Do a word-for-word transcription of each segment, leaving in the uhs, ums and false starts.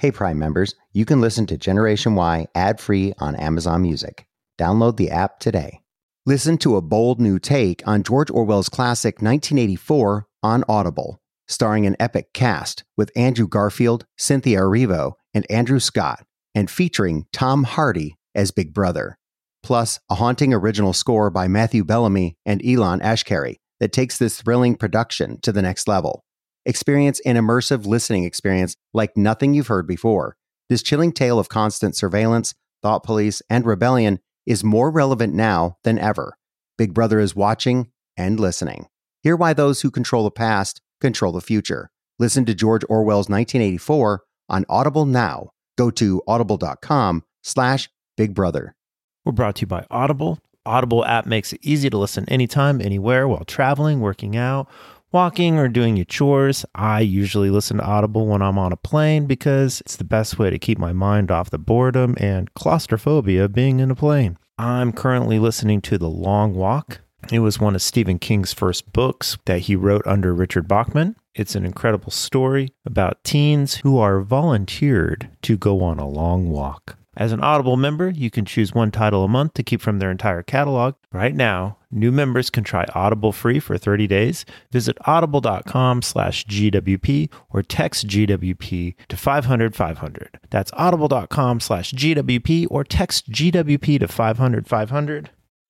Hey Prime members, you can listen to Generation Y ad-free on Amazon Music. Download the app today. Listen to a bold new take on George Orwell's classic nineteen eighty-four on Audible, starring an epic cast with Andrew Garfield, Cynthia Erivo, and Andrew Scott, and featuring Tom Hardy as Big Brother. Plus, a haunting original score by Matthew Bellamy and Elon Ashkari that takes this thrilling production to the next level. Experience an immersive listening experience like nothing you've heard before. This chilling tale of constant surveillance, thought police, and rebellion is more relevant now than ever. Big Brother is watching and listening. Hear why those who control the past control the future. Listen to George Orwell's nineteen eighty-four on Audible now. Go to audible.com slash Big Brother. We're brought to you by Audible. Audible app makes it easy to listen anytime, anywhere, while traveling, working out, walking, or doing your chores. I usually listen to Audible when I'm on a plane because it's the best way to keep my mind off the boredom and claustrophobia of being in a plane. I'm currently listening to The Long Walk. It was one of Stephen King's first books that he wrote under Richard Bachman. It's an incredible story about teens who are volunteered to go on a long walk. As an Audible member, you can choose one title a month to keep from their entire catalog. Right now, new members can try Audible free for thirty days. Visit audible.com slash GWP or text G W P to five hundred five hundred. That's audible.com slash GWP or text G W P to five hundred five hundred.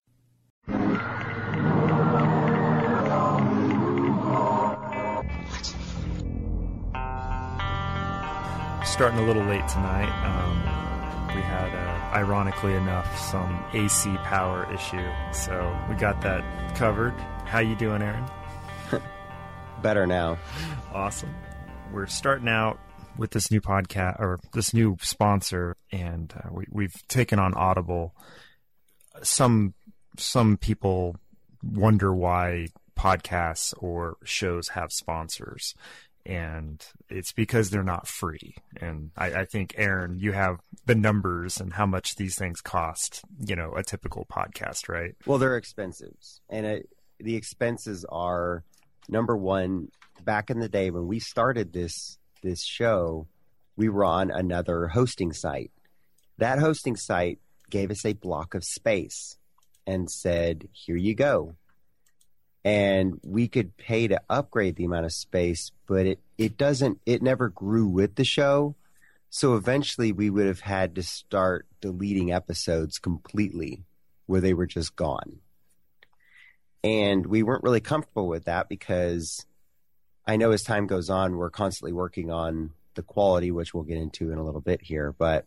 Starting a little late tonight. Um, we had, uh, ironically enough, some A C power issue, so we got that covered. How you doing, Aaron? Better now. Awesome. We're starting out with this new podcast, or this new sponsor, and uh, we, we've taken on Audible. Some some people wonder why podcasts or shows have sponsors. And it's because they're not free. And I, I think, Aaron, you have the numbers and how much these things cost, you know, a typical podcast, right? Well, they're expensive. And it, the expenses are, number one, back in the day when we started this this show, we were on another hosting site. That hosting site gave us a block of space and said, here you go. And we could pay to upgrade the amount of space, but it, it doesn't, it never grew with the show. So eventually we would have had to start deleting episodes completely where they were just gone. And we weren't really comfortable with that because I know as time goes on, we're constantly working on the quality, which we'll get into in a little bit here. But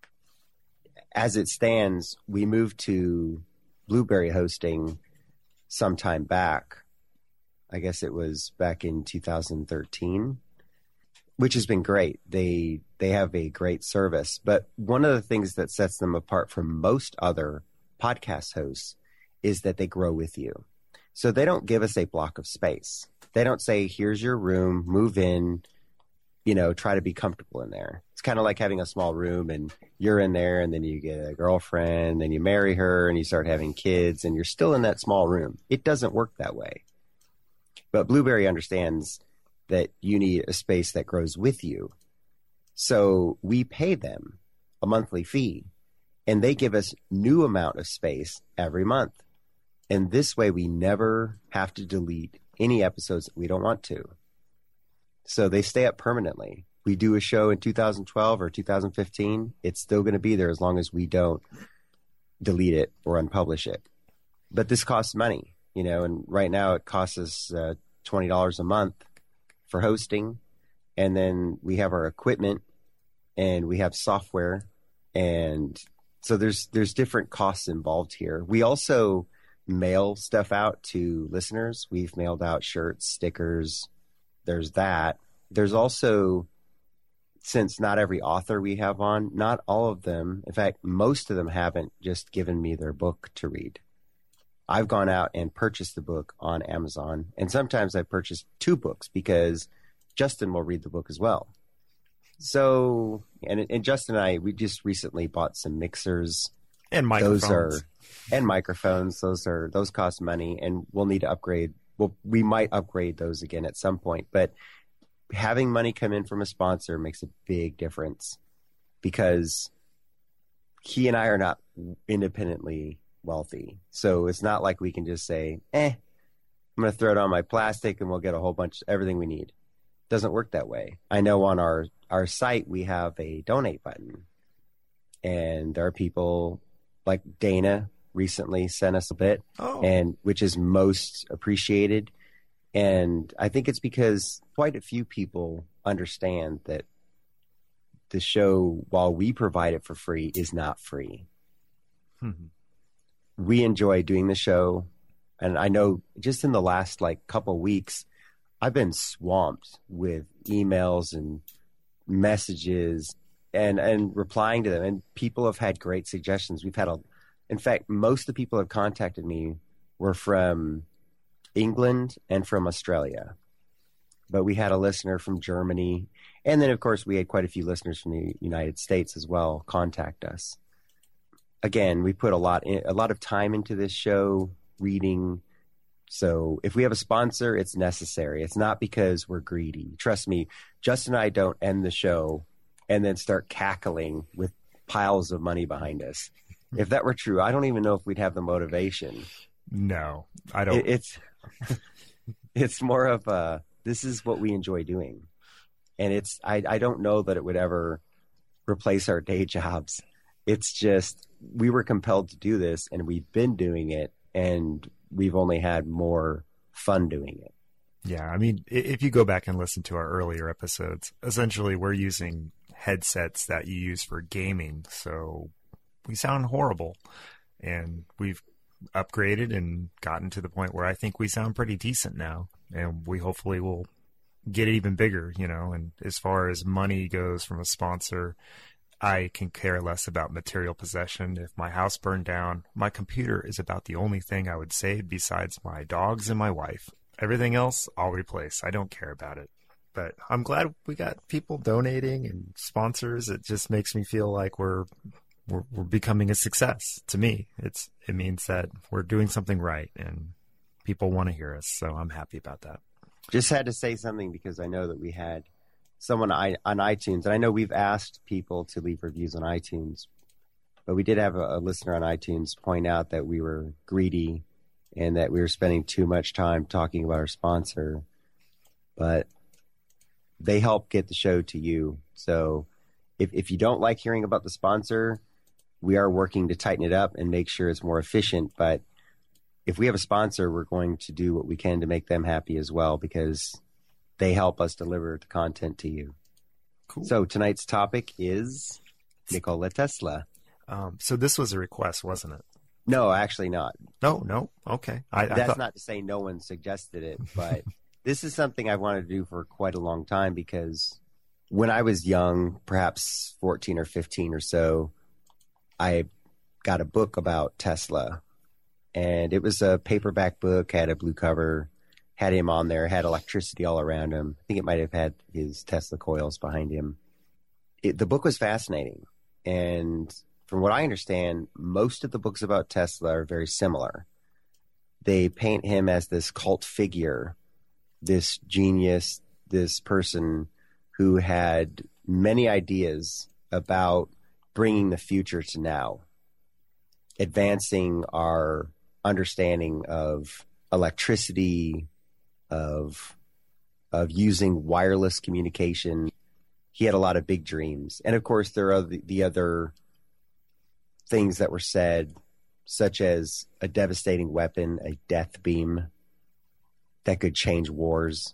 as it stands, we moved to Blueberry hosting sometime back. I guess it was back in two thousand thirteen, which has been great. They they have a great service. But one of the things that sets them apart from most other podcast hosts is that they grow with you. So they don't give us a block of space. They don't say, here's your room, move in, you know, try to be comfortable in there. It's kind of like having a small room and you're in there and then you get a girlfriend and you marry her and you start having kids and you're still in that small room. It doesn't work that way. But Blueberry understands that you need a space that grows with you. So we pay them a monthly fee and they give us new amount of space every month. And this way we never have to delete any episodes that we don't want to. So they stay up permanently. We do a show in two thousand twelve or two thousand fifteen, it's still going to be there as long as we don't delete it or unpublish it. But this costs money, you know, and right now it costs us uh, twenty dollars a month for hosting. And then we have our equipment and we have software. And so there's there's different costs involved here. We also mail stuff out to listeners. We've mailed out shirts, stickers. There's that. There's also, since not every author we have on, not all of them, in fact, most of them haven't just given me their book to read. I've gone out and purchased the book on Amazon. And sometimes I purchase two books because Justin will read the book as well. So, and, and Justin and I, we just recently bought some mixers. And microphones. Those are, and microphones. Those are, those cost money and we'll need to upgrade. Well, we might upgrade those again at some point, but having money come in from a sponsor makes a big difference because he and I are not independently wealthy. So it's not like we can just say, eh, I'm going to throw it on my plastic and we'll get a whole bunch, everything we need. It doesn't work that way. I know on our, our site, we have a donate button, and there are people like Dana recently sent us a bit, oh. and which is most appreciated. And I think it's because quite a few people understand that the show, while we provide it for free, is not free. Mm-hmm. We enjoy doing the show. And I know just in the last like couple of weeks, I've been swamped with emails and messages and, and replying to them. And people have had great suggestions. We've had a, in fact, most of the people who have contacted me were from England and from Australia. But we had a listener from Germany. And then, of course, we had quite a few listeners from the United States as well contact us. Again, we put a lot in, a lot of time into this show, reading. So if we have a sponsor, it's necessary. It's not because we're greedy. Trust me, Justin and I don't end the show and then start cackling with piles of money behind us. If that were true, I don't even know if we'd have the motivation. No, I don't. It, it's it's more of a, this is what we enjoy doing. And it's, I, I don't know that it would ever replace our day jobs. It's just, we were compelled to do this and we've been doing it and we've only had more fun doing it. Yeah. I mean, if you go back and listen to our earlier episodes, essentially we're using headsets that you use for gaming. So we sound horrible, and we've upgraded and gotten to the point where I think we sound pretty decent now, and we hopefully will get it even bigger, you know. And as far as money goes from a sponsor, I can care less about material possession. If my house burned down, my computer is about the only thing I would save besides my dogs and my wife. Everything else I'll replace. I don't care about it. But I'm glad we got people donating and sponsors. It just makes me feel like we're we're, we're becoming a success. To me, it's it means that we're doing something right and people want to hear us. So I'm happy about that. Just had to say something because I know that we had someone on iTunes, and I know we've asked people to leave reviews on iTunes, but we did have a, a listener on iTunes point out that we were greedy and that we were spending too much time talking about our sponsor. But they help get the show to you. So if, if you don't like hearing about the sponsor, we are working to tighten it up and make sure it's more efficient. But if we have a sponsor, we're going to do what we can to make them happy as well, because they help us deliver the content to you. Cool. So tonight's topic is Nikola Tesla. Um, so this was a request, wasn't it? No, actually not. No, no. Okay. I, That's I thought... not to say no one suggested it, but this is something I wanted to do for quite a long time, because when I was young, perhaps fourteen or fifteen or so, I got a book about Tesla. And it was a paperback book, had a blue cover, had him on there, had electricity all around him. I think it might have had his Tesla coils behind him. It, the book was fascinating. And from what I understand, most of the books about Tesla are very similar. They paint him as this cult figure, this genius, this person who had many ideas about bringing the future to now, advancing our understanding of electricity, of of using wireless communication. He had a lot of big dreams. And of course, there are the, the other things that were said, such as a devastating weapon, a death beam that could change wars.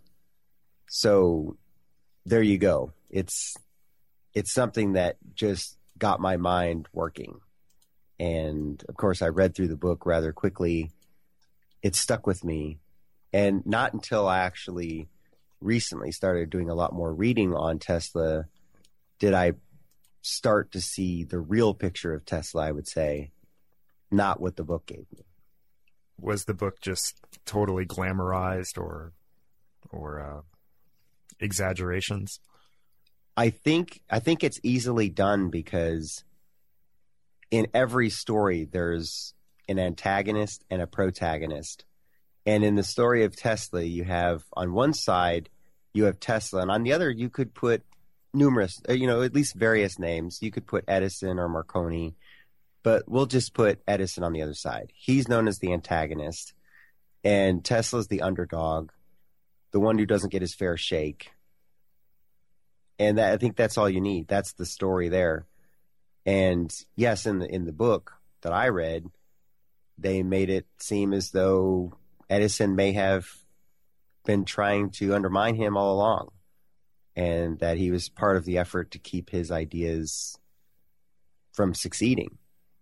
So there you go. It's it's something that just got my mind working. And of course, I read through the book rather quickly. It stuck with me. And not until I actually recently started doing a lot more reading on Tesla did I start to see the real picture of Tesla, I would say, not what the book gave me. Was the book just totally glamorized or or uh, exaggerations? I think I think it's easily done, because in every story there's an antagonist and a protagonist. And in the story of Tesla, you have on one side, you have Tesla, and on the other you could put numerous, uh, you know, at least various names. You could put Edison or Marconi, but we'll just put Edison on the other side. He's known as the antagonist, and Tesla's the underdog, the one who doesn't get his fair shake. And that, I think that's all you need. That's the story there. And yes, in the in the book that I read, they made it seem as though Edison may have been trying to undermine him all along, and that he was part of the effort to keep his ideas from succeeding.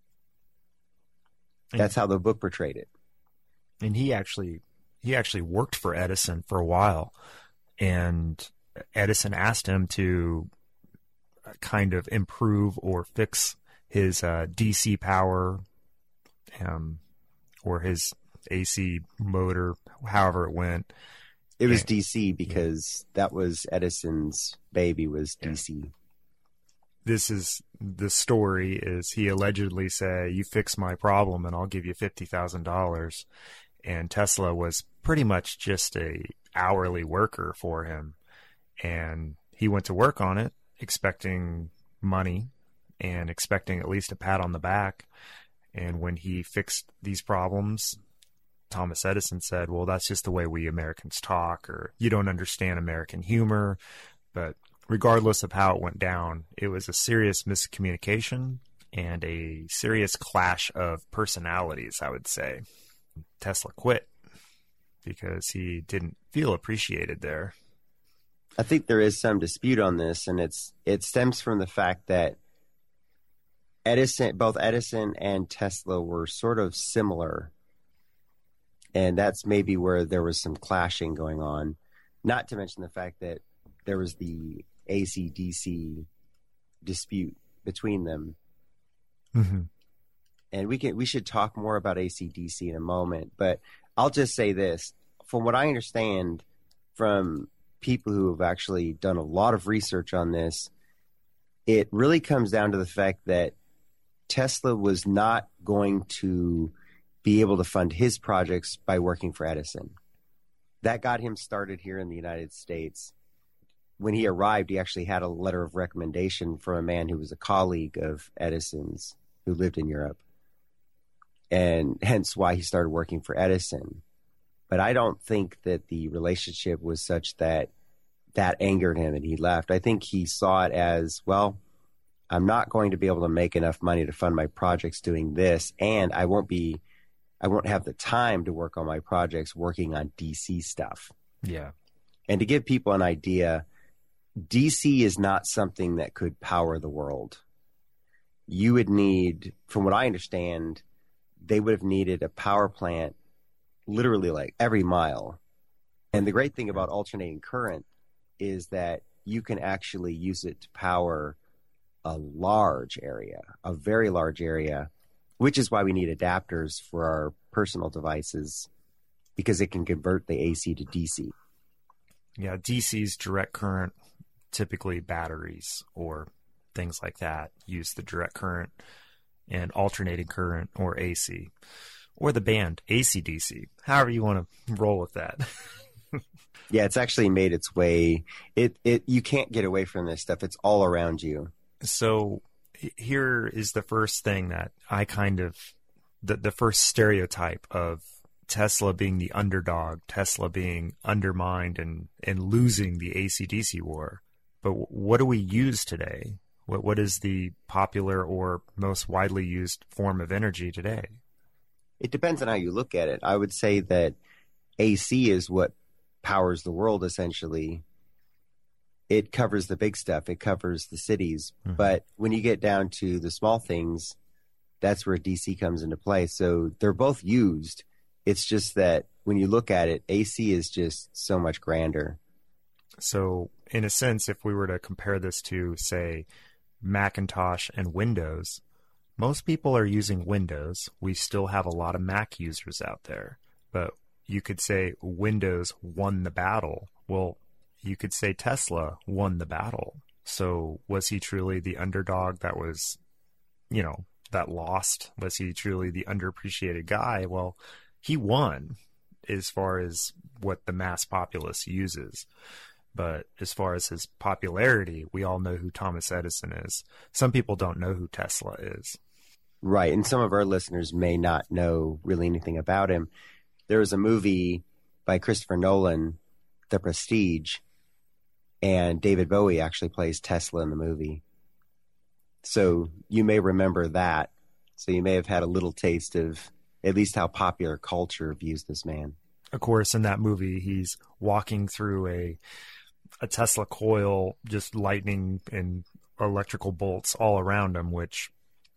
And that's how the book portrayed it. And he actually he actually worked for Edison for a while, and Edison asked him to kind of improve or fix his uh, D C power, um, or his A C motor, however it went. It was D C because yeah. that was Edison's baby, was D C. Yeah. This is the story is he allegedly said, you fix my problem and I'll give you fifty thousand dollars. And Tesla was pretty much just a hourly worker for him. And he went to work on it expecting money and expecting at least a pat on the back. And when he fixed these problems, Thomas Edison said, well, that's just the way we Americans talk, or you don't understand American humor. But regardless of how it went down, it was a serious miscommunication and a serious clash of personalities, I would say. Tesla quit because he didn't feel appreciated there. I think there is some dispute on this, and it's it stems from the fact that Edison, both Edison and Tesla were sort of similar. And that's maybe where there was some clashing going on. Not to mention the fact that there was the A C D C dispute between them. Mm-hmm. And we can we should talk more about A C D C in a moment. But I'll just say this. From what I understand from people who have actually done a lot of research on this, it really comes down to the fact that Tesla was not going to be able to fund his projects by working for Edison. That got him started here in the United States. When he arrived, he actually had a letter of recommendation from a man who was a colleague of Edison's who lived in Europe, and hence why he started working for Edison. But I don't think that the relationship was such that that angered him and he left. I think he saw it as, well, I'm not going to be able to make enough money to fund my projects doing this, and I won't be I won't have the time to work on my projects working on D C stuff. Yeah. And to give people an idea, D C is not something that could power the world. You would need, from what I understand, they would have needed a power plant literally like every mile. And the great thing about alternating current is that you can actually use it to power a large area, a very large area, which is why we need adapters for our personal devices, because it can convert the A C to D C. Yeah, D C's direct current, typically batteries or things like that, use the direct current, and alternating current or A C, or the band A C D C, however you want to roll with that. Yeah, it's actually made its way. It it you can't get away from this stuff. It's all around you. So here is the first thing that I kind of, the, the first stereotype of Tesla being the underdog, Tesla being undermined and, and losing the A C D C war. But what do we use today? What What is the popular or most widely used form of energy today? It depends on how you look at it. I would say that A C is what powers the world, essentially. It covers the big stuff. It covers the cities. Mm-hmm. But when you get down to the small things, that's where D C comes into play. So they're both used. It's just that when you look at it, A C is just so much grander. So in a sense, if we were to compare this to, say, Macintosh and Windows, most people are using Windows. We still have a lot of Mac users out there. But you could say Windows won the battle. Well, you could say Tesla won the battle. So was he truly the underdog that was, you know, that lost? Was he truly the underappreciated guy? Well, he won as far as what the mass populace uses. But as far as his popularity, we all know who Thomas Edison is. Some people don't know who Tesla is. Right. And some of our listeners may not know really anything about him. There was a movie by Christopher Nolan, The Prestige, and David Bowie actually plays Tesla in the movie. So you may remember that. So you may have had a little taste of at least how popular culture views this man. Of course, in that movie, he's walking through a a Tesla coil, just lightning and electrical bolts all around him, which,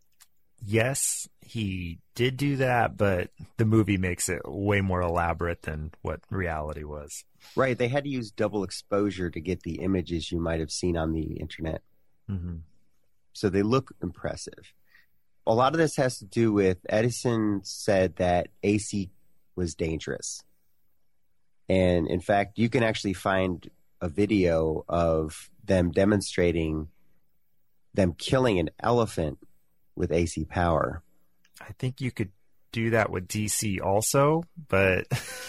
yes, he did do that, but the movie makes it way more elaborate than what reality was. Right. They had to use double exposure to get the images you might have seen on the internet. Mm-hmm. So they look impressive. A lot of this has to do with Edison said that A C was dangerous. And in fact, you can actually find a video of them demonstrating them killing an elephant with A C power. I think you could do that with D C also, but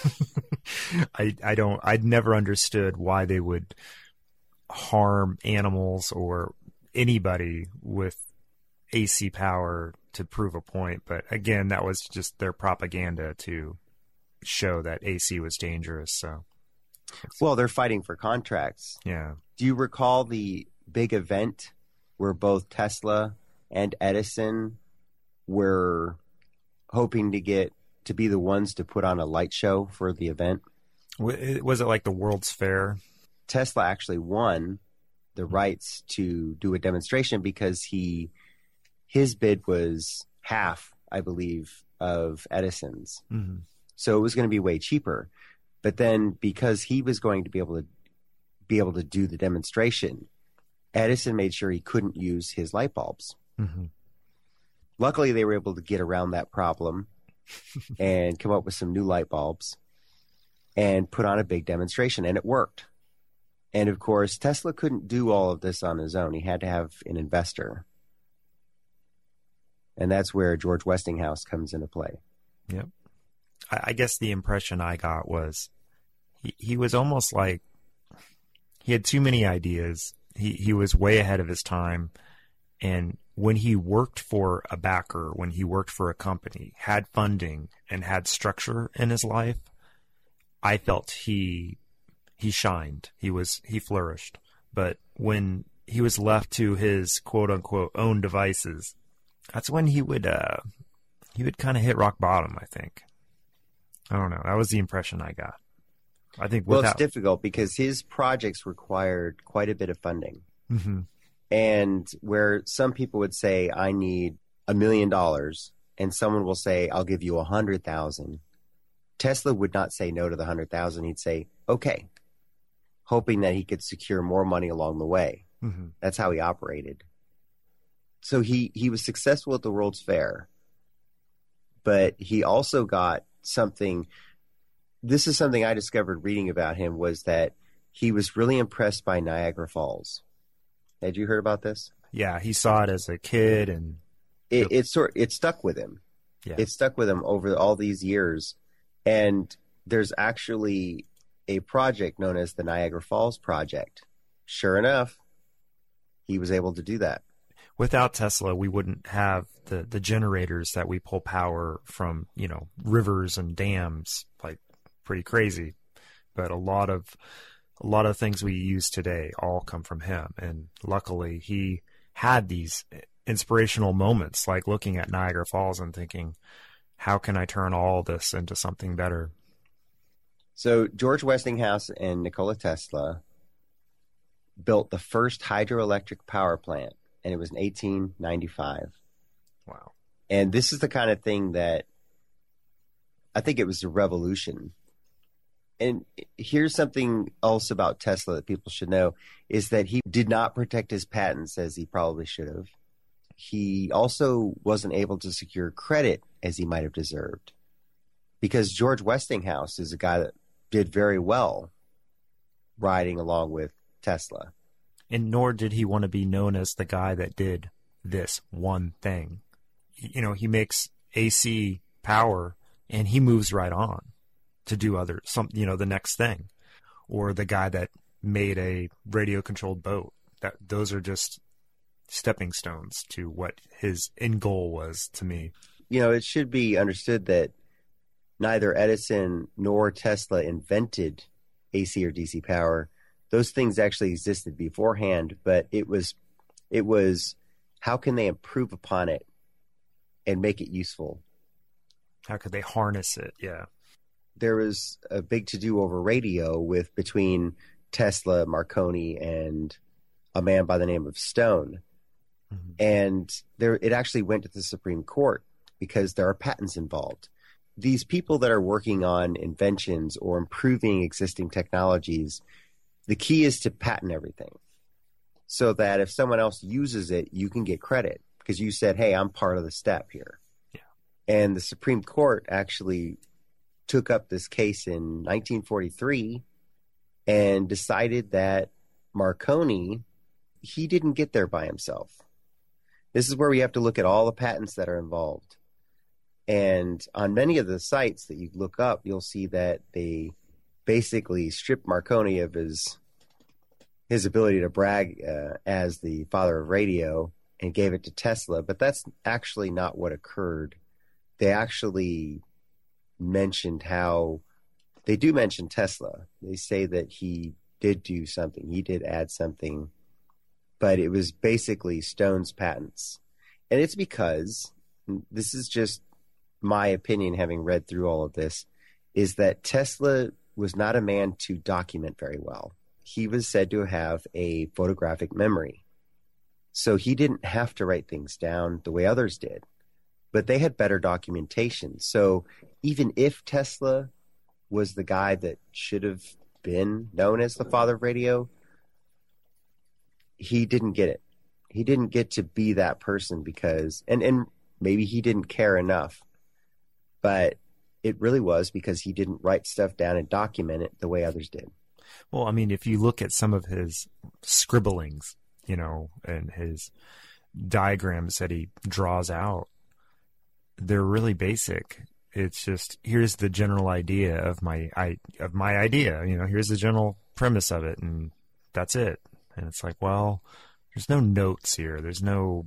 I I don't I'd never understood why they would harm animals or anybody with A C power to prove a point. But again, that was just their propaganda to show that A C was dangerous. So, well, they're fighting for contracts. Yeah. Do you recall the big event where both Tesla and Edison were hoping to get to be the ones to put on a light show for the event? Was it like the World's Fair? Tesla actually won the rights to do a demonstration because he his bid was half, I believe, of Edison's. Mm-hmm. So it was going to be way cheaper. But then because he was going to be able to be able to do the demonstration, Edison made sure he couldn't use his light bulbs. Mm-hmm. Luckily, they were able to get around that problem and come up with some new light bulbs and put on a big demonstration, and it worked. And of course, Tesla couldn't do all of this on his own. He had to have an investor. And that's where George Westinghouse comes into play. Yep. I, I guess the impression I got was he, he was almost like he had too many ideas. He, he was way ahead of his time. And when he worked for a backer, when he worked for a company, had funding and had structure in his life, I felt he he shined. He was he flourished. But when he was left to his quote unquote own devices, that's when he would uh, he would kind of hit rock bottom, I think. I don't know. That was the impression I got. I think well, without... it's difficult because his projects required quite a bit of funding. Mm-hmm. And where some people would say, I need a million dollars, and someone will say, I'll give you a hundred thousand. Tesla would not say no to the hundred thousand. He'd say, okay, hoping that he could secure more money along the way. Mm-hmm. That's how he operated. So he, he was successful at the World's Fair, but he also got something. This is something I discovered reading about him, was that he was really impressed by Niagara Falls. Had you heard about this? Yeah, he saw it as a kid, and it, it sort it stuck with him. Yeah. It stuck with him over all these years. And there's actually a project known as the Niagara Falls Project. Sure enough, he was able to do that. Without Tesla, we wouldn't have the, the generators that we pull power from, you know, rivers and dams, like pretty crazy. But a lot of a lot of things we use today all come from him. And luckily, he had these inspirational moments, like looking at Niagara Falls and thinking, how can I turn all this into something better? So George Westinghouse and Nikola Tesla built the first hydroelectric power plant, and it was in eighteen ninety-five. Wow. And this is the kind of thing that I think it was a revolution. And here's something else about Tesla that people should know, is that he did not protect his patents as he probably should have. He also wasn't able to secure credit as he might have deserved, because George Westinghouse is a guy that did very well riding along with Tesla. And nor did he want to be known as the guy that did this one thing. You know, he makes A C power and he moves right on to do other, some, you know, the next thing. Or the guy that made a radio-controlled boat. That those are just stepping stones to what his end goal was to me. You know, it should be understood that neither Edison nor Tesla invented A C or D C power. Those things actually existed beforehand, but it was it was how can they improve upon it and make it useful? How could they harness it? Yeah. There was a big to-do over radio with between Tesla, Marconi, and a man by the name of Stone. Mm-hmm. And there it actually went to the Supreme Court because there are patents involved. These people that are working on inventions or improving existing technologies, the key is to patent everything so that if someone else uses it, you can get credit because you said, hey, I'm part of the step here. Yeah. And the Supreme Court actually took up this case in nineteen forty-three and decided that Marconi, he didn't get there by himself. This is where we have to look at all the patents that are involved. And on many of the sites that you look up, you'll see that they basically stripped Marconi of his his ability to brag uh, as the father of radio and gave it to Tesla. But that's actually not what occurred. They actually mentioned how they do mention Tesla. They say that he did do something. He did add something, but it was basically Stone's patents. And it's because, this is just my opinion, having read through all of this, is that Tesla was not a man to document very well. He was said to have a photographic memory. So he didn't have to write things down the way others did, but they had better documentation. So even if Tesla was the guy that should have been known as the father of radio, he didn't get it. He didn't get to be that person because, and, and maybe he didn't care enough, but it really was because he didn't write stuff down and document it the way others did. Well, I mean, if you look at some of his scribblings, you know, and his diagrams that he draws out, they're really basic. It's just, here's the general idea of my I, of my idea. You know, here's the general premise of it, and that's it. And it's like, well, there's no notes here. There's no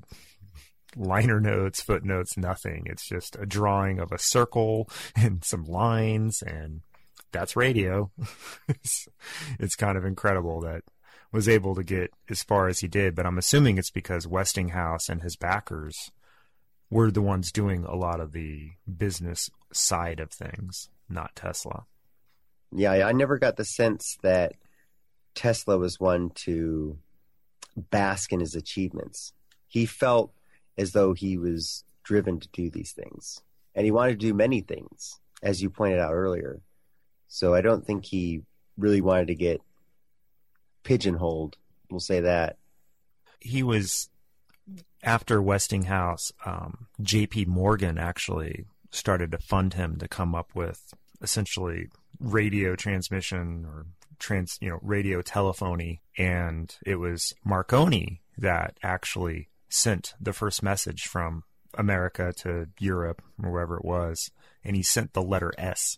liner notes, footnotes, nothing. It's just a drawing of a circle and some lines, and that's radio. it's, it's kind of incredible that was able to get as far as he did, but I'm assuming it's because Westinghouse and his backers were the ones doing a lot of the business side of things, not Tesla. Yeah, I never got the sense that Tesla was one to bask in his achievements. He felt as though he was driven to do these things, and he wanted to do many things, as you pointed out earlier. So I don't think he really wanted to get pigeonholed. We'll say that. He was, after Westinghouse, um, J P Morgan actually started to fund him to come up with essentially radio transmission or trans, you know, radio telephony. And it was Marconi that actually sent the first message from America to Europe or wherever it was. And he sent the letter S.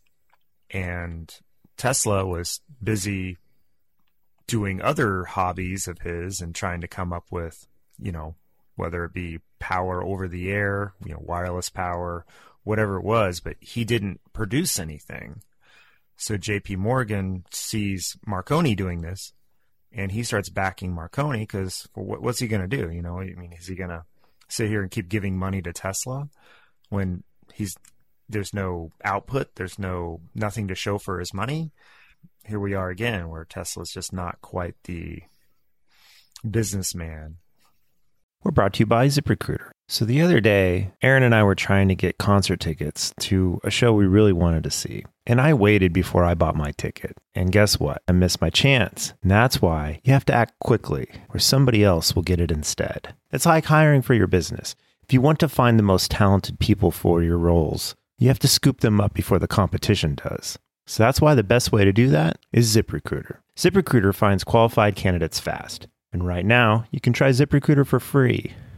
And Tesla was busy doing other hobbies of his and trying to come up with, you know, whether it be power over the air, you know, wireless power, whatever it was, but he didn't produce anything. So J P Morgan sees Marconi doing this, and he starts backing Marconi because well, what's he going to do? You know, I mean, is he going to sit here and keep giving money to Tesla when he's there's no output, there's no nothing to show for his money? Here we are again, where Tesla's just not quite the businessman. We're brought to you by ZipRecruiter. So the other day, Aaron and I were trying to get concert tickets to a show we really wanted to see. And I waited before I bought my ticket. And guess what? I missed my chance. And that's why you have to act quickly, or somebody else will get it instead. It's like hiring for your business. If you want to find the most talented people for your roles, you have to scoop them up before the competition does. So that's why the best way to do that is ZipRecruiter. ZipRecruiter finds qualified candidates fast. And right now, you can try ZipRecruiter for free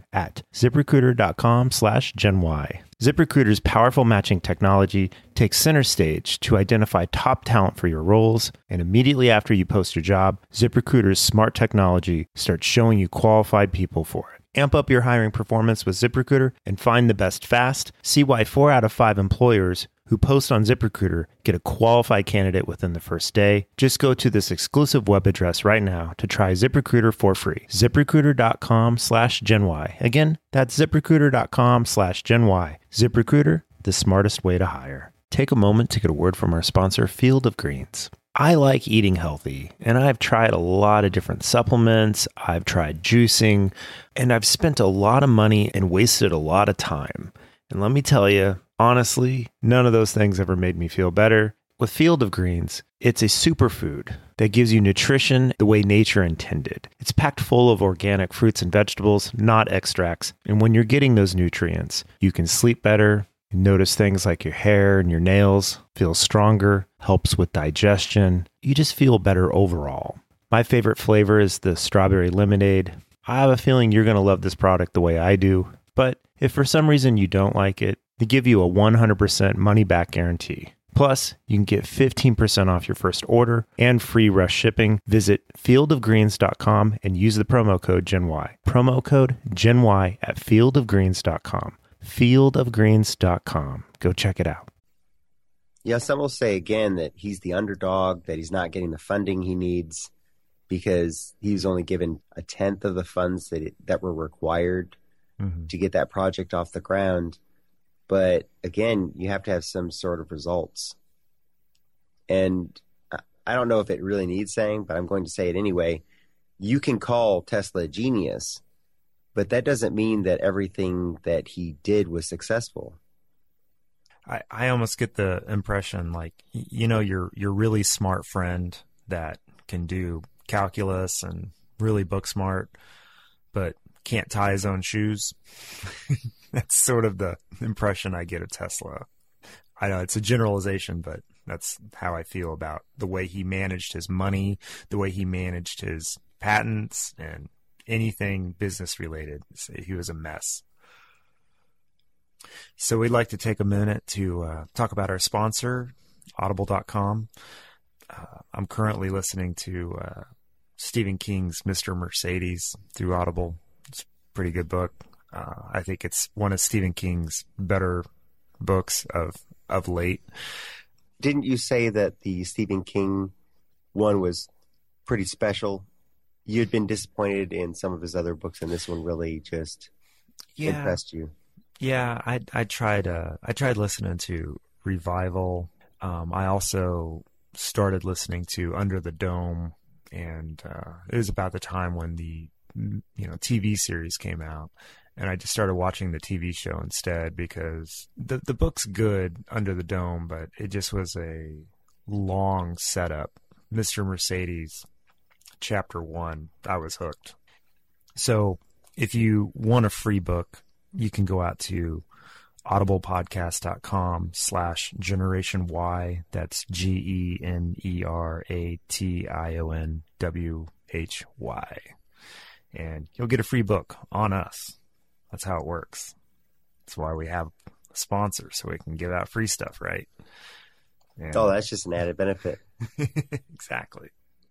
at ziprecruiter.com slash GenY. ZipRecruiter's powerful matching technology takes center stage to identify top talent for your roles, and immediately after you post your job, ZipRecruiter's smart technology starts showing you qualified people for it. Amp up your hiring performance with ZipRecruiter and find the best fast. See why four out of five employers who post on ZipRecruiter get a qualified candidate within the first day. Just go to this exclusive web address right now to try ZipRecruiter for free. ZipRecruiter.com slash GenY. Again, that's ZipRecruiter.com slash GenY. ZipRecruiter, the smartest way to hire. Take a moment to get a word from our sponsor, Field of Greens. I like eating healthy, and I've tried a lot of different supplements. I've tried juicing, and I've spent a lot of money and wasted a lot of time. And let me tell you, honestly, none of those things ever made me feel better. With Field of Greens, it's a superfood that gives you nutrition the way nature intended. It's packed full of organic fruits and vegetables, not extracts. And when you're getting those nutrients, you can sleep better. Notice things like your hair and your nails feel stronger, helps with digestion. You just feel better overall. My favorite flavor is the strawberry lemonade. I have a feeling you're going to love this product the way I do. But if for some reason you don't like it, they give you a one hundred percent money back guarantee. Plus, you can get fifteen percent off your first order and free rush shipping. Visit field of greens dot com and use the promo code GenY. Promo code GenY at field of greens dot com. field of greens dot com. Go check it out. Yeah, some will say again that he's the underdog, that he's not getting the funding he needs because he was only given a tenth of the funds that it, that were required mm-hmm. to get that project off the ground. But again, you have to have some sort of results. And I don't know if it really needs saying, but I'm going to say it anyway. You can call Tesla a genius, but that doesn't mean that everything that he did was successful. I, I almost get the impression like, you know, your your really smart friend that can do calculus and really book smart, but can't tie his own shoes. That's sort of the impression I get of Tesla. I know it's a generalization, but that's how I feel about the way he managed his money, the way he managed his patents, and anything business related. He was a mess. So we'd like to take a minute to uh, talk about our sponsor, audible dot com. Uh, I'm currently listening to uh, Stephen King's Mister Mercedes through Audible. It's a pretty good book. Uh, I think it's one of Stephen King's better books of of late. Didn't you say that the Stephen King one was pretty special? You'd been disappointed in some of his other books, and this one really just yeah. impressed you. Yeah, I I tried uh, I tried listening to Revival. Um, I also started listening to Under the Dome, and uh, it was about the time when the you know T V series came out, and I just started watching the T V show instead because the the book's good, Under the Dome, but it just was a long setup. Mister Mercedes, chapter one, I was hooked. So if you want a free book, you can go out to audiblepodcast.com slash generation Y. That's G E N E R A T I O N W H Y. And you'll get a free book on us. That's how it works. That's why we have a sponsor, so we can give out free stuff, right? And oh, that's just an added benefit. Exactly.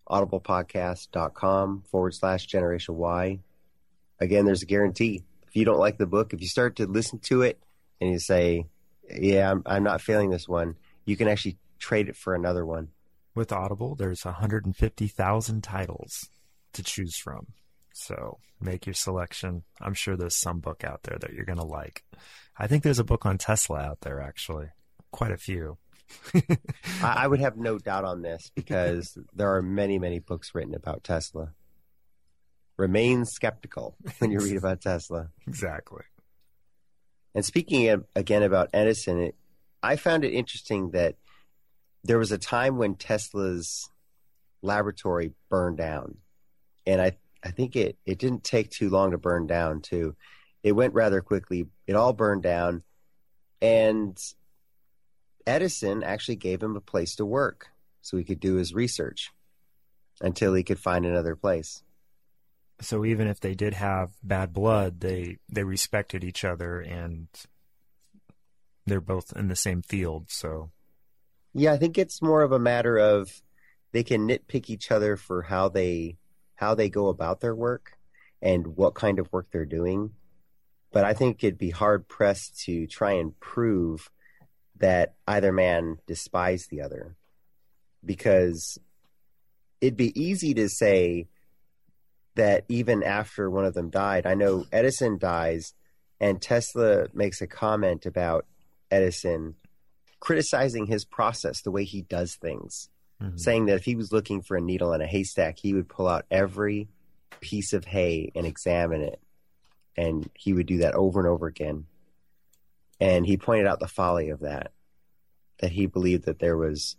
audiblepodcast.com forward slash generation Y. Again, there's a guarantee. If you don't like the book, if you start to listen to it and you say, yeah, I'm, I'm not feeling this one, you can actually trade it for another one. With Audible, there's one hundred fifty thousand titles to choose from. So make your selection. I'm sure there's some book out there that you're going to like. I think there's a book on Tesla out there, actually. Quite a few. I, I would have no doubt on this because there are many, many books written about Tesla. Remain skeptical when you read about Tesla. Exactly. And speaking of, again about Edison, it, I found it interesting that there was a time when Tesla's laboratory burned down. And I, I think it, it didn't take too long to burn down, too. It went rather quickly. It all burned down. And Edison actually gave him a place to work so he could do his research until he could find another place. So even if they did have bad blood, they they respected each other, and they're both in the same field. So Yeah, I think it's more of a matter of they can nitpick each other for how they how they go about their work and what kind of work they're doing. But I think it'd be hard pressed to try and prove that either man despised the other, because it'd be easy to say that even after one of them died. I know Edison dies, and Tesla makes a comment about Edison criticizing his process, the way he does things, mm-hmm. saying that if he was looking for a needle in a haystack, he would pull out every piece of hay and examine it. And he would do that over and over again. And he pointed out the folly of that, that he believed that there was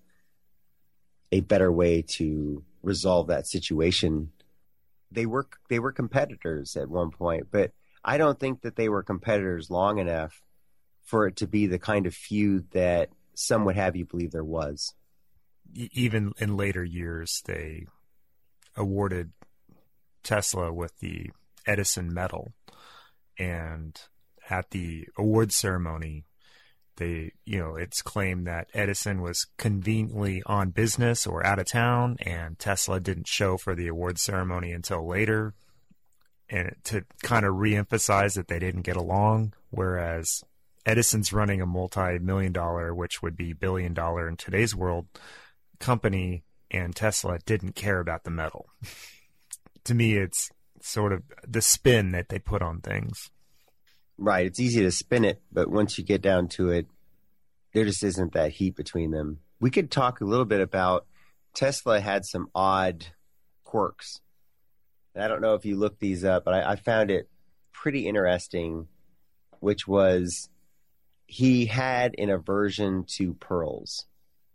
a better way to resolve that situation. They were they were competitors at one point, but I don't think that they were competitors long enough for it to be the kind of feud that some would have you believe there was. Even in later years, they awarded Tesla with the Edison Medal. And at the award ceremony, they, you know, it's claimed that Edison was conveniently on business or out of town, and Tesla didn't show for the award ceremony until later, and to kind of reemphasize that they didn't get along, whereas Edison's running a multi-million dollar, which would be billion dollar in today's world, company, and Tesla didn't care about the medal. To me, it's sort of the spin that they put on things. Right. It's easy to spin it, but once you get down to it, there just isn't that heat between them. We could talk a little bit about Tesla had some odd quirks. And I don't know if you looked these up, but I, I found it pretty interesting, which was he had an aversion to pearls.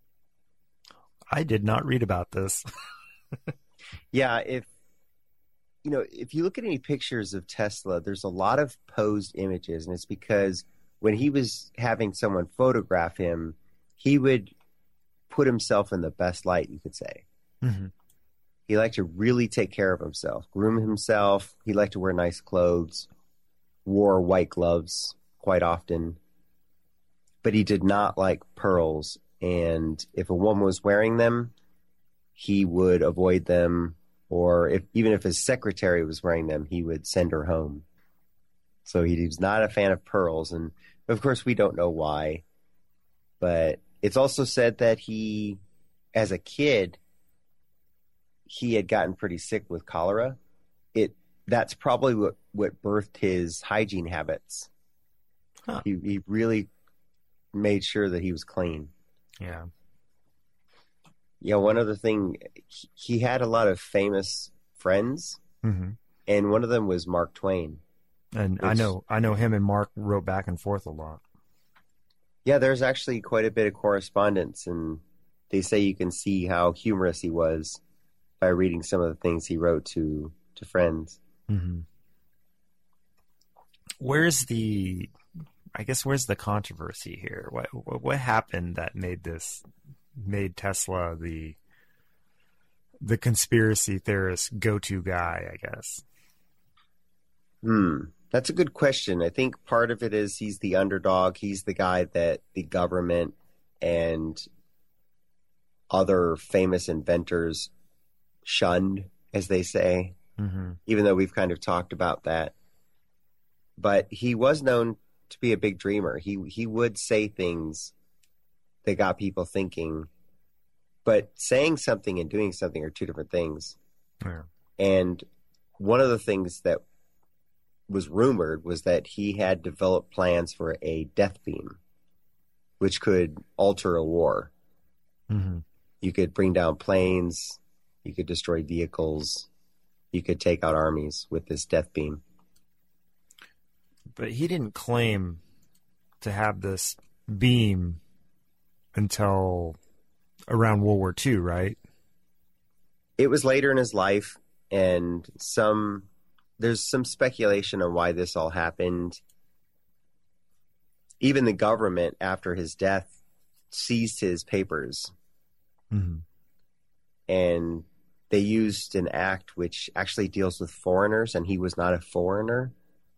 I did not read about this. Yeah, if you know, if you look at any pictures of Tesla, there's a lot of posed images, and it's because when he was having someone photograph him, he would put himself in the best light, you could say. Mm-hmm. He liked to really take care of himself, groom himself. He liked to wear nice clothes, wore white gloves quite often, but he did not like pearls. And if a woman was wearing them, he would avoid them. Or if even if his secretary was wearing them, he would send her home. So he was not a fan of pearls. And of course, we don't know why. But it's also said that he, as a kid, he had gotten pretty sick with cholera. It That's probably what, what birthed his hygiene habits. Huh. He, he really made sure that he was clean. Yeah. Yeah, one other thing, he had a lot of famous friends, mm-hmm. and one of them was Mark Twain. And which, I know I know him and Mark wrote back and forth a lot. Yeah, there's actually quite a bit of correspondence, and they say you can see how humorous he was by reading some of the things he wrote to, to friends. Mm-hmm. Where's the, I guess, where's the controversy here? What what happened that made this... made Tesla the the conspiracy theorist go-to guy, I guess? Hmm. That's a good question. I think part of it is he's the underdog. He's the guy that the government and other famous inventors shunned, as they say, mm-hmm. even though we've kind of talked about that. But he was known to be a big dreamer. He he would say things that got people thinking, but saying something and doing something are two different things. Yeah. And one of the things that was rumored was that he had developed plans for a death beam, which could alter a war. Mm-hmm. You could bring down planes, you could destroy vehicles, you could take out armies with this death beam. But he didn't claim to have this beam until around World War Two, right? It was later in his life, and some there's some speculation on why this all happened. Even the government, after his death, seized his papers mm-hmm. and they used an act which actually deals with foreigners, and he was not a foreigner.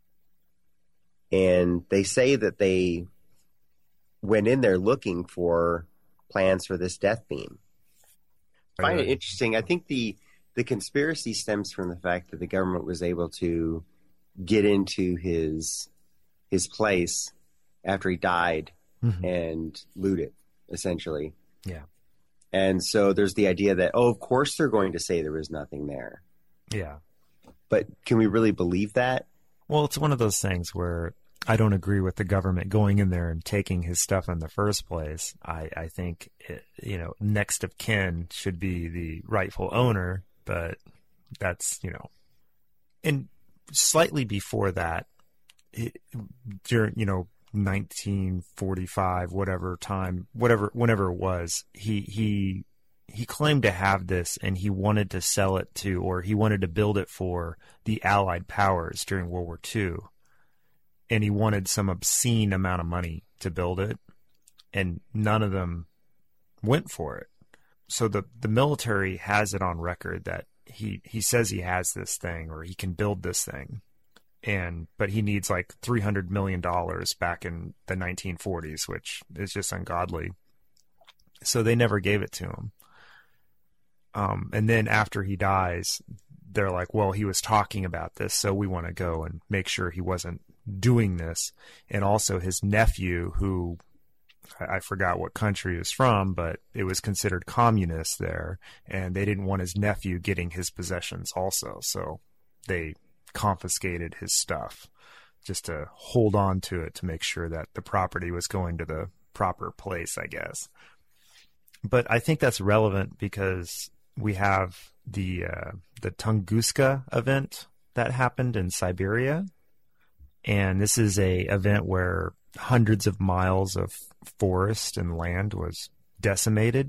And they say that they went in there looking for plans for this death beam. I find it interesting. I think the the conspiracy stems from the fact that the government was able to get into his his place after he died mm-hmm. and loot it, essentially. Yeah. And so there's the idea that, oh, of course they're going to say there was nothing there. Yeah. But can we really believe that? Well, it's one of those things where I don't agree with the government going in there and taking his stuff in the first place. I, I think, it, you know, next of kin should be the rightful owner, but that's, you know, and slightly before that, it, during, you know, nineteen forty-five, whatever time, whatever, whenever it was, he, he, he claimed to have this and he wanted to sell it to, or he wanted to build it for the Allied powers during World War Two. And he wanted some obscene amount of money to build it, and none of them went for it. So the, the military has it on record that he, he says he has this thing, or he can build this thing. And, but he needs like three hundred million dollars back in the nineteen forties, which is just ungodly. So they never gave it to him. Um, and then after he dies, they're like, well, he was talking about this, so we want to go and make sure he wasn't doing this. And also his nephew, who I, I forgot what country he was from, but it was considered communist there, and they didn't want his nephew getting his possessions also. So they confiscated his stuff just to hold on to it, to make sure that the property was going to the proper place, I guess. But I think that's relevant because we have the uh, the Tunguska event that happened in Siberia. And this is a event where hundreds of miles of forest and land was decimated.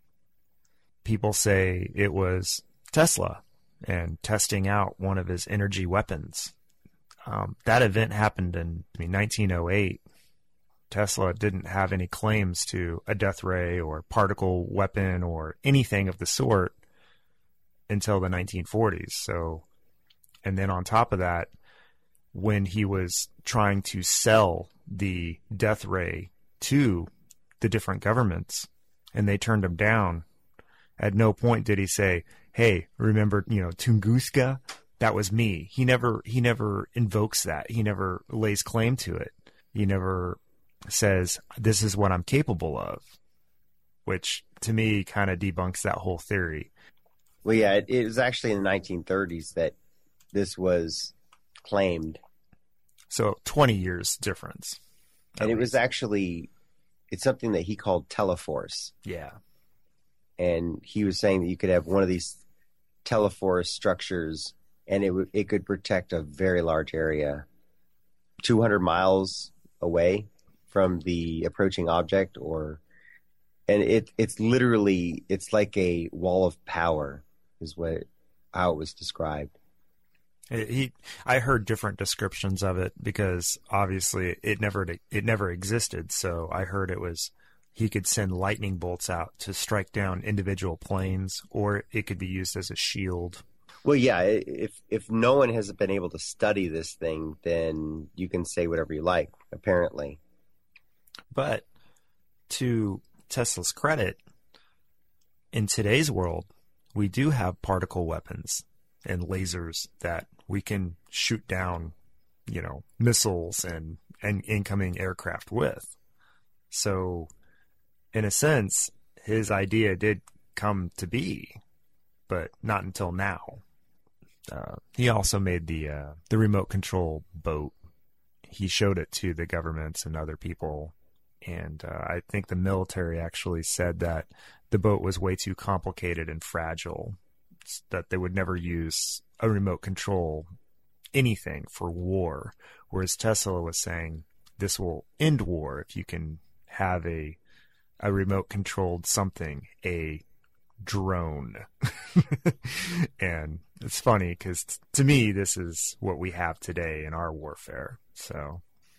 People say it was Tesla and testing out one of his energy weapons. Um, that event happened in I mean, nineteen oh eight. Tesla didn't have any claims to a death ray or particle weapon or anything of the sort until the nineteen forties. So, and then on top of that, when he was trying to sell the death ray to the different governments and they turned him down, at no point did he say, hey, remember, you know, Tunguska? That was me. He never, he never invokes that. He never lays claim to it. He never says, this is what I'm capable of, which to me kind of debunks that whole theory. Well, yeah, it, it was actually in the nineteen thirties that this was claimed. So twenty years difference. And it was actually, it's something that he called Teleforce. Yeah. And he was saying that you could have one of these Teleforce structures and it w- it could protect a very large area, two hundred miles away from the approaching object, or, and it it's literally, it's like a wall of power is what, how it was described. He, I heard different descriptions of it because obviously it never it never existed. So I heard it was he could send lightning bolts out to strike down individual planes, or it could be used as a shield. Well, yeah, if if no one has been able to study this thing, then you can say whatever you like, apparently. But to Tesla's credit, in today's world, we do have particle weapons and lasers that we can shoot down, you know, missiles and, and incoming aircraft with. So, in a sense, his idea did come to be, but not until now. Uh, he also made the uh, the remote control boat. He showed it to the governments and other people, and uh, I think the military actually said that the boat was way too complicated and fragile, that they would never use a remote control anything for war, whereas Tesla was saying this will end war if you can have a a remote controlled something, a drone. And it's funny because t- to me this is what we have today in our warfare. So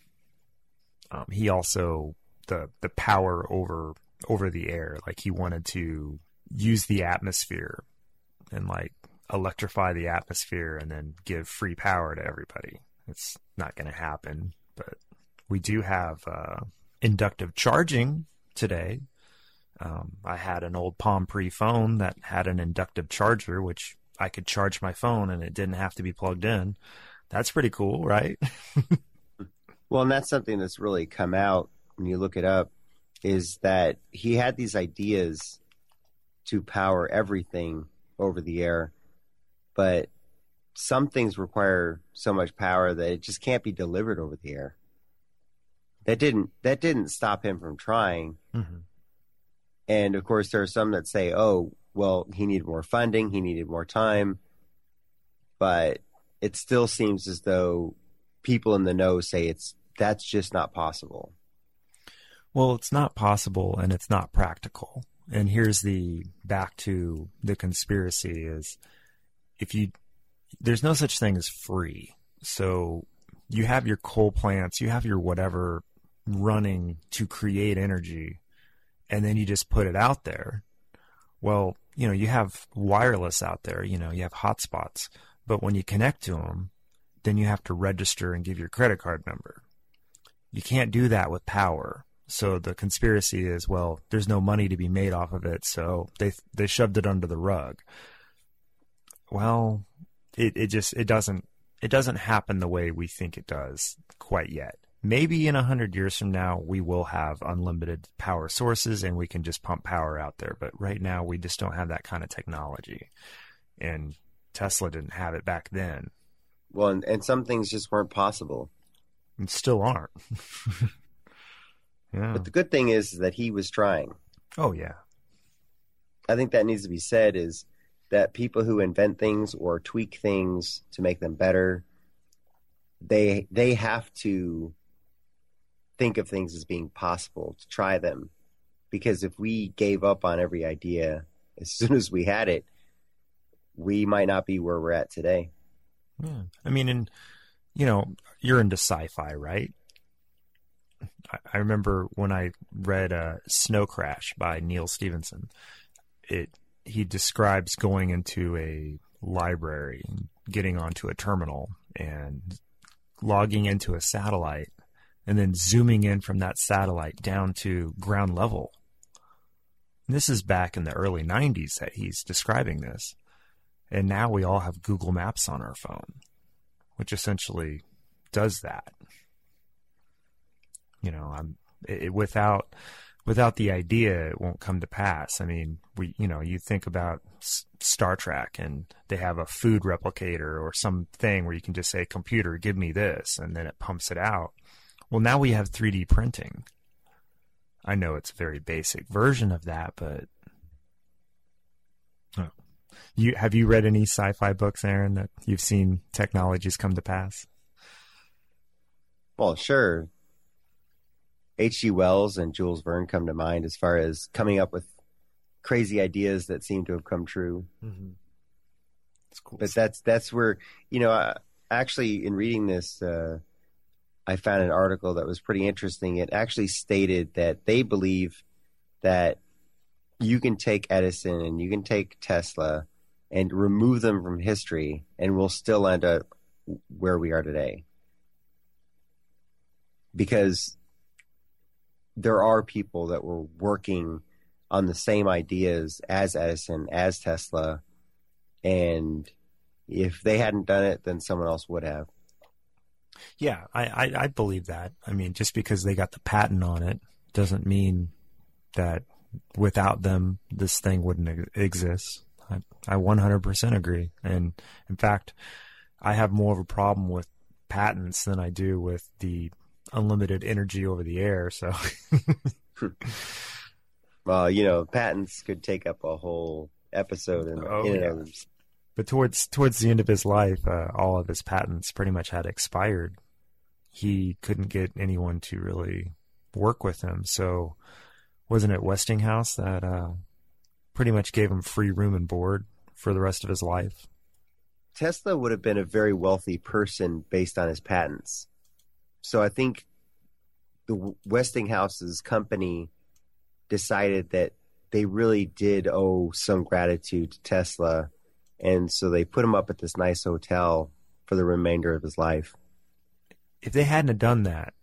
um, he also the the power over over the air, like he wanted to use the atmosphere and like electrify the atmosphere and then give free power to everybody. It's not going to happen, but we do have uh, inductive charging today. Um, I had an old Palm Pre phone that had an inductive charger, which I could charge my phone and it didn't have to be plugged in. That's pretty cool, right? Well, and that's something that's really come out when you look it up, is that he had these ideas to power everything over the air, but some things require so much power that it just can't be delivered over the air. That didn't that didn't stop him from trying. Mm-hmm. And of course, there are some that say, "Oh, well, he needed more funding, he needed more time," but it still seems as though people in the know say it's that's just not possible. Well, it's not possible and it's not practical. And here's the back to the conspiracy is if you there's no such thing as free. So you have your coal plants, you have your whatever running to create energy, and then you just put it out there. Well, you know, you have wireless out there, you know, you have hotspots, but when you connect to them, then you have to register and give your credit card number. You can't do that with power. So the conspiracy is, well, there's no money to be made off of it, so they they shoved it under the rug. Well, it, it just it doesn't it doesn't happen the way we think it does quite yet. Maybe in a hundred years from now we will have unlimited power sources and we can just pump power out there. But right now we just don't have that kind of technology, and Tesla didn't have it back then. Well, and, and some things just weren't possible, and still aren't. Yeah. But the good thing is that he was trying. Oh, yeah. I think that needs to be said, is that people who invent things or tweak things to make them better, they they have to think of things as being possible, to try them. Because if we gave up on every idea as soon as we had it, we might not be where we're at today. Yeah. I mean, and, you know, you're into sci-fi, right? I remember when I read uh, Snow Crash by Neil Stephenson, it he describes going into a library, getting onto a terminal, and logging into a satellite, and then zooming in from that satellite down to ground level. And this is back in the early nineties that he's describing this. And now we all have Google Maps on our phone, which essentially does that. You know, I'm it, without without the idea, it won't come to pass. I mean, we, you know, you think about S- Star Trek, and they have a food replicator or something where you can just say, "Computer, give me this," and then it pumps it out. Well, now we have three D printing. I know it's a very basic version of that, but oh. you have you read any sci-fi books, Aaron, that you've seen technologies come to pass? Well, sure. H G Wells and Jules Verne come to mind as far as coming up with crazy ideas that seem to have come true. Mm-hmm. That's cool. But that's that's where, you know, I, actually in reading this, uh, I found an article that was pretty interesting. It actually stated that they believe that you can take Edison and you can take Tesla and remove them from history, and we'll still end up where we are today. Because there are people that were working on the same ideas as Edison, as Tesla, and if they hadn't done it, then someone else would have. Yeah, I, I, I believe that. I mean, just because they got the patent on it doesn't mean that without them, this thing wouldn't exist. I, I one hundred percent agree. And in fact, I have more of a problem with patents than I do with the unlimited energy over the air. So, well, you know, patents could take up a whole episode in, oh, in yeah. and of But towards towards the end of his life, uh, all of his patents pretty much had expired. He couldn't get anyone to really work with him. So, wasn't it Westinghouse that uh, pretty much gave him free room and board for the rest of his life? Tesla would have been a very wealthy person based on his patents. So I think the Westinghouse's company decided that they really did owe some gratitude to Tesla And so they put him up at this nice hotel for the remainder of his life. If they hadn't have done that,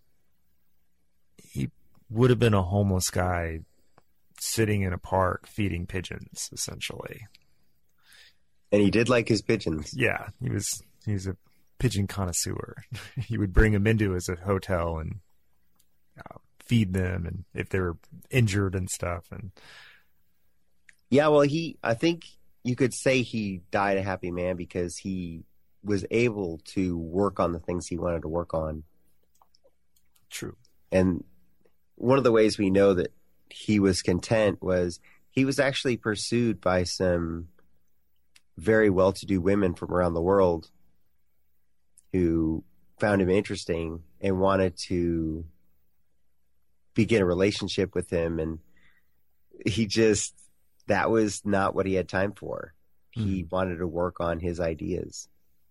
he would have been a homeless guy sitting in a park feeding pigeons, essentially. And he did like his pigeons. Yeah, he was he was a pigeon connoisseur. He would bring them into his hotel and uh, feed them, and if they were injured and stuff. And yeah, well, he I think you could say he died a happy man because he was able to work on the things he wanted to work on. True. And one of the ways we know that he was content was he was actually pursued by some very well-to-do women from around the world who found him interesting and wanted to begin a relationship with him. And he just, that was not what he had time for. Mm-hmm. He wanted to work on his ideas.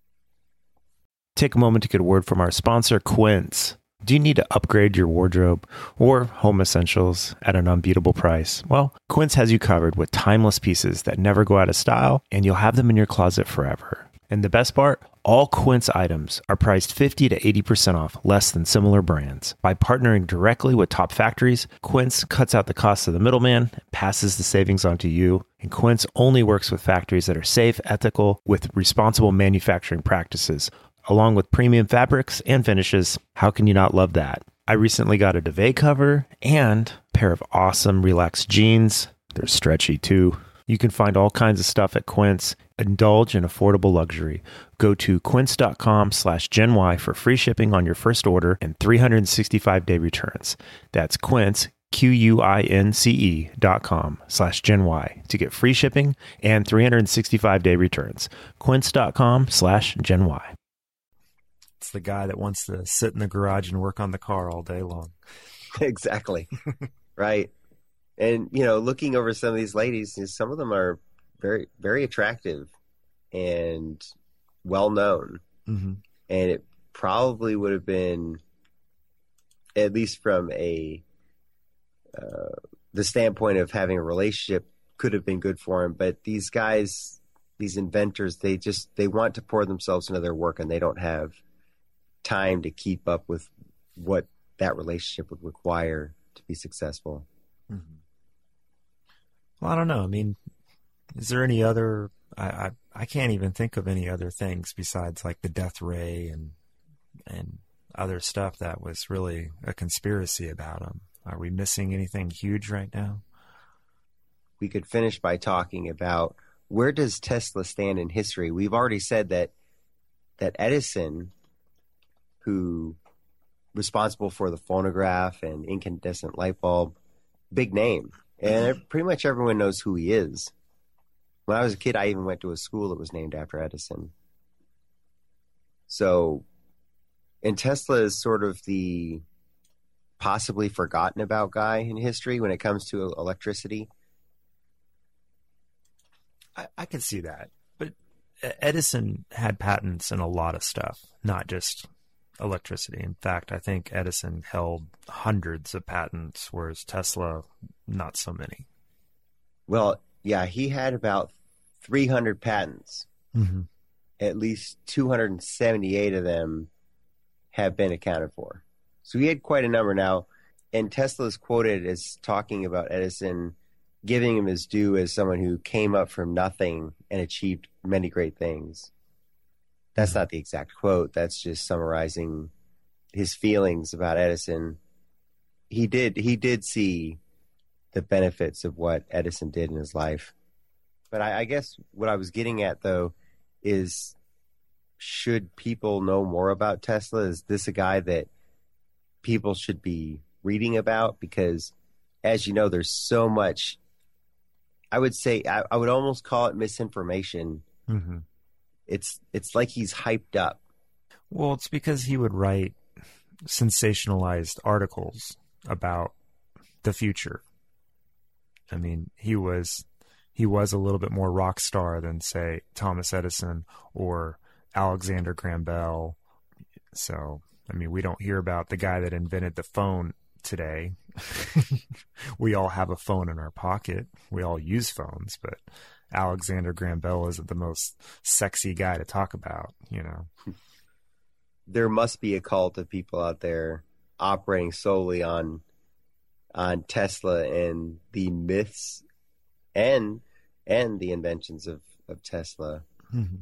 Take a moment to get a word from our sponsor, Quince. Do you need to upgrade your wardrobe or home essentials at an unbeatable price? Well, Quince has you covered with timeless pieces that never go out of style, and you'll have them in your closet forever. And the best part? All Quince items are priced fifty to eighty percent off less than similar brands. By partnering directly with top factories, Quince cuts out the cost of the middleman and passes the savings on to you. And Quince only works with factories that are safe, ethical, with responsible manufacturing practices, along with premium fabrics and finishes. How can you not love that? I recently got a duvet cover and a pair of awesome relaxed jeans. They're stretchy too. You can find all kinds of stuff at Quince. Indulge in affordable luxury. Go to quince.com slash Gen Y for free shipping on your first order and three hundred sixty-five day returns. That's Quince, Q U I N C E dot com slash Gen Y to get free shipping and three hundred sixty-five day returns. Quince.com slash Gen Y. It's the guy that wants to sit in the garage and work on the car all day long. Exactly. Right. And, you know, looking over some of these ladies, some of them are very, very attractive and well known. Mm-hmm. And it probably would have been, at least from a uh, the standpoint of having a relationship, could have been good for him. But these guys, these inventors, they just they want to pour themselves into their work, and they don't have time to keep up with what that relationship would require to be successful. Mm-hmm. Well, I don't know. I mean, is there any other? I, I I can't even think of any other things besides like the death ray and and other stuff that was really a conspiracy about him. Are we missing anything huge right now? We could finish by talking about where does Tesla stand in history. We've already said that that Edison, who responsible for the phonograph and incandescent light bulb, big name. And pretty much everyone knows who he is. When I was a kid, I even went to a school that was named after Edison. So, and Tesla is sort of the possibly forgotten about guy in history when it comes to electricity. I, I can see that. But Edison had patents in a lot of stuff, not just electricity. In fact, I think Edison held hundreds of patents, whereas Tesla, not so many. Well, yeah, he had about three hundred patents. Mm-hmm. At least two hundred seventy-eight of them have been accounted for. So he had quite a number now. And Tesla is quoted as talking about Edison, giving him his due as someone who came up from nothing and achieved many great things. That's not the exact quote. That's just summarizing his feelings about Edison. He did he did see the benefits of what Edison did in his life. But I, I guess what I was getting at, though, is should people know more about Tesla? Is this a guy that people should be reading about? Because, as you know, there's so much, I would say, I, I would almost call it misinformation. Mm-hmm. It's it's like he's hyped up. Well, it's because he would write sensationalized articles about the future. I mean, he was he was a little bit more rock star than, say, Thomas Edison or Alexander Graham Bell. So, I mean, we don't hear about the guy that invented the phone today. We all have a phone in our pocket. We all use phones, but Alexander Graham Bell isn't the most sexy guy to talk about, you know. There must be a cult of people out there operating solely on on Tesla and the myths and and the inventions of, of Tesla. Mm-hmm.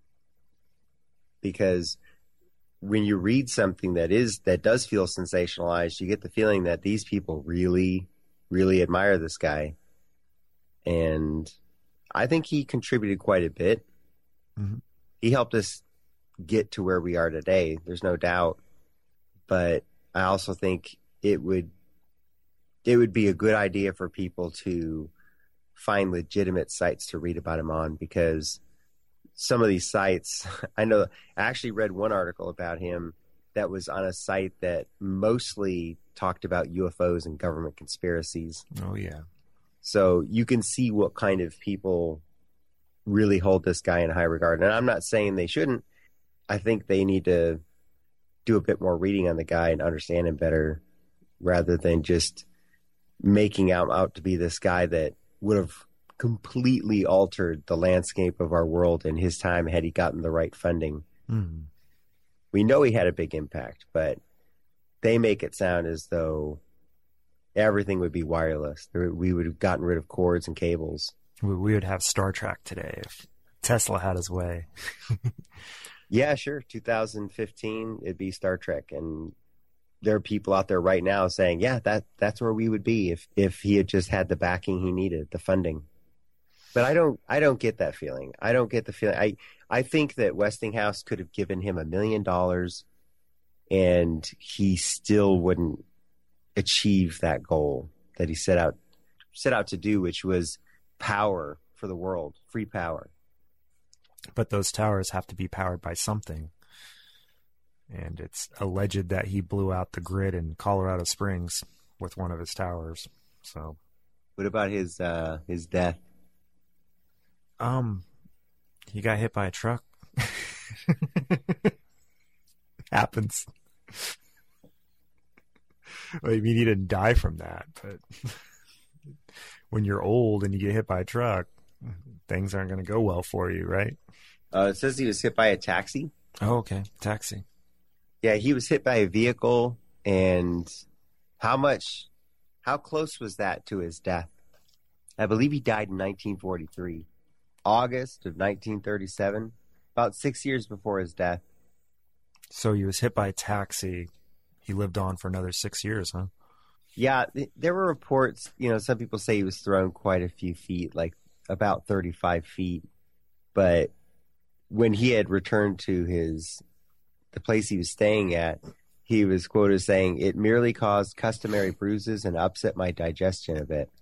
Because when you read something that is that does feel sensationalized, you get the feeling that these people really, really admire this guy. And I think he contributed quite a bit. Mm-hmm. He helped us get to where we are today. There's no doubt. But I also think it would it would be a good idea for people to find legitimate sites to read about him on, because some of these sites, I know I actually read one article about him that was on a site that mostly talked about U F Os and government conspiracies. Oh, yeah. So you can see what kind of people really hold this guy in high regard. And I'm not saying they shouldn't. I think they need to do a bit more reading on the guy and understand him better, rather than just making out, out to be this guy that would have completely altered the landscape of our world in his time had he gotten the right funding. Mm-hmm. We know he had a big impact, but they make it sound as though everything would be wireless. We would have gotten rid of cords and cables. We would have Star Trek today if Tesla had his way. Yeah, sure. two thousand fifteen, it'd be Star Trek. And there are people out there right now saying, yeah, that that's where we would be if, if he had just had the backing he needed, the funding. But I don't I don't get that feeling. I don't get the feeling. I, I think that Westinghouse could have given him a million dollars and he still wouldn't achieve that goal that he set out set out to do, which was power for the world, free power. But those towers have to be powered by something. And it's alleged that he blew out the grid in Colorado Springs with one of his towers. So, what about his uh, his death? Um, he got hit by a truck. Happens. Well, I mean, he didn't die from that, but when you're old and you get hit by a truck, things aren't going to go well for you, right? Uh, it says he was hit by a taxi. Oh, okay. Taxi. Yeah, he was hit by a vehicle. And how much, how close was that to his death? I believe he died in nineteen forty-three, August of nineteen thirty-seven, about six years before his death. So he was hit by a taxi. He lived on for another six years, huh? Yeah, th- there were reports, you know, some people say he was thrown quite a few feet, like about thirty-five feet. But when he had returned to his, the place he was staying at, he was quoted as saying, "It merely caused customary bruises and upset my digestion a bit."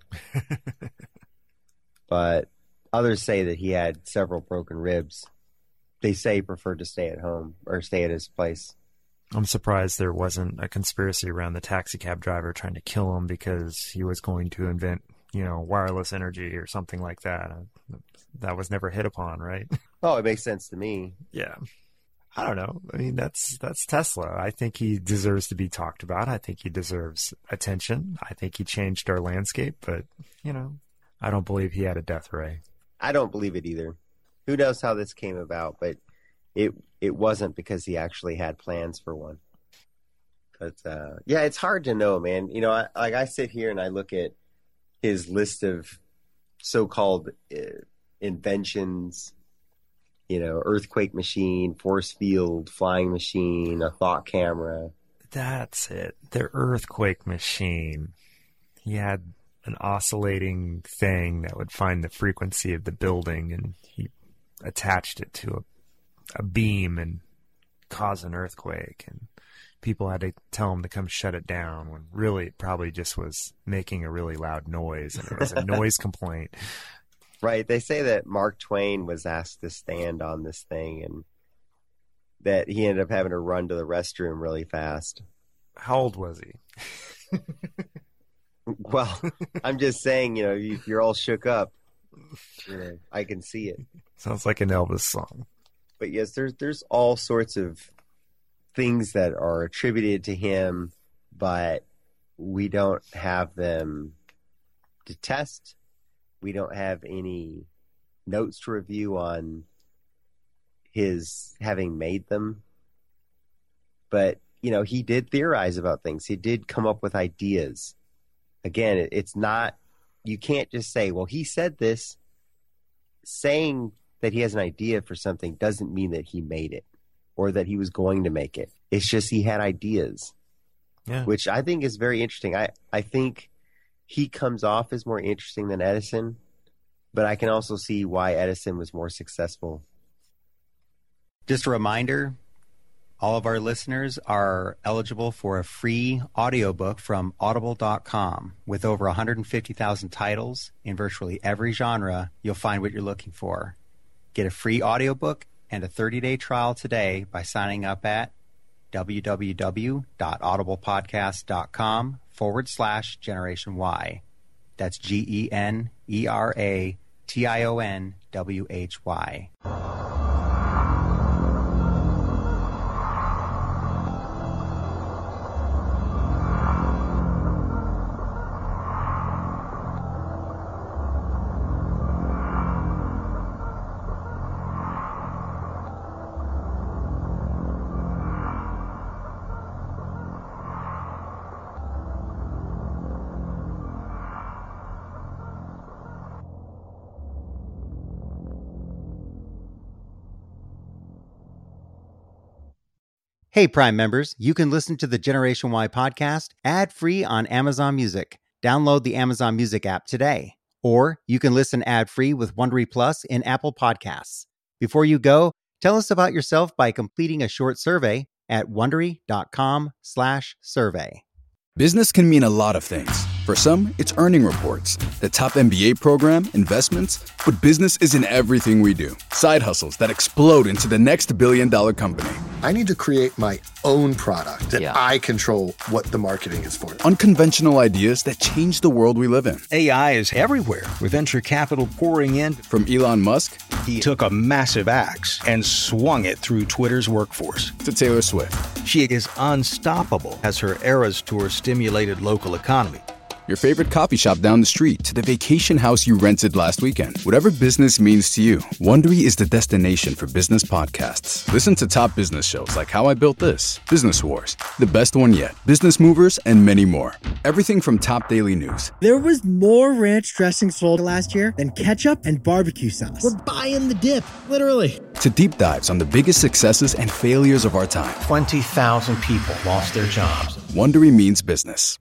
But others say that he had several broken ribs. They say he preferred to stay at home or stay at his place. I'm surprised there wasn't a conspiracy around the taxi cab driver trying to kill him because he was going to invent, you know, wireless energy or something like that. That was never hit upon, right? Oh, it makes sense to me. Yeah. I don't know. I mean, that's that's Tesla. I think he deserves to be talked about. I think he deserves attention. I think he changed our landscape, but, you know, I don't believe he had a death ray. I don't believe it either. Who knows how this came about, but it it wasn't because he actually had plans for one. But, uh, yeah, it's hard to know, man. You know, I, like I sit here and I look at his list of so-called uh, inventions, you know, earthquake machine, force field, flying machine, a thought camera. That's it. The earthquake machine. He had an oscillating thing that would find the frequency of the building, and he attached it to a, a beam and cause an earthquake. And people had to tell him to come shut it down when really it probably just was making a really loud noise, and it was a noise complaint. Right. They say that Mark Twain was asked to stand on this thing and that he ended up having to run to the restroom really fast. How old was he? Well, I'm just saying, you know, you, you're all shook up. You know, I can see it. Sounds like an Elvis song. But yes, there's there's all sorts of things that are attributed to him, but we don't have them to test. We don't have any notes to review on his having made them. But, you know, he did theorize about things. He did come up with ideas. Again, it, it's not, you can't just say, well, he said this. Saying that he has an idea for something doesn't mean that he made it or that he was going to make it. It's just he had ideas, yeah. Which I think is very interesting. I, I think he comes off as more interesting than Edison, but I can also see why Edison was more successful. Just a reminder, all of our listeners are eligible for a free audiobook from audible dot com. With over one hundred fifty thousand titles in virtually every genre, you'll find what you're looking for. Get a free audiobook and a thirty-day trial today by signing up at www.audiblepodcast.com forward slash Generation Y. That's G E N E R A T I O N W H Y. Hey, Prime members, you can listen to the Generation Y podcast ad-free on Amazon Music. Download the Amazon Music app today. Or you can listen ad-free with Wondery Plus in Apple Podcasts. Before you go, tell us about yourself by completing a short survey at Wondery.com slash survey. Business can mean a lot of things. For some, it's earning reports, the top M B A program, investments, but business is in everything we do. Side hustles that explode into the next billion dollar company. I need to create my own product that yeah. I control what the marketing is for. Unconventional ideas that change the world we live in. A I is everywhere, with venture capital pouring in. From Elon Musk, he took a massive axe and swung it through Twitter's workforce. To Taylor Swift. She is unstoppable as her Eras Tour stimulated local economy. Your favorite coffee shop down the street to the vacation house you rented last weekend. Whatever business means to you, Wondery is the destination for business podcasts. Listen to top business shows like How I Built This, Business Wars, The Best One Yet, Business Movers, and many more. Everything from top daily news. There was more ranch dressing sold last year than ketchup and barbecue sauce. We're buying the dip, literally. To deep dives on the biggest successes and failures of our time. twenty thousand people lost their jobs. Wondery means business.